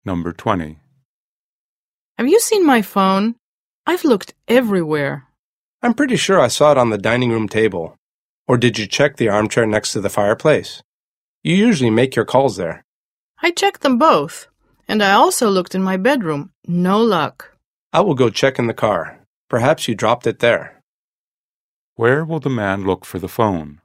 Number 20. Have you seen my phone? I've looked everywhere. I'm pretty sure I saw it on the dining room table. Or did you check the armchair next to the fireplace? You usually make your calls there. I checked them both, and I also looked in my bedroom. No luck. I will go check in the car. Perhaps you dropped it there. Where will the man look for the phone?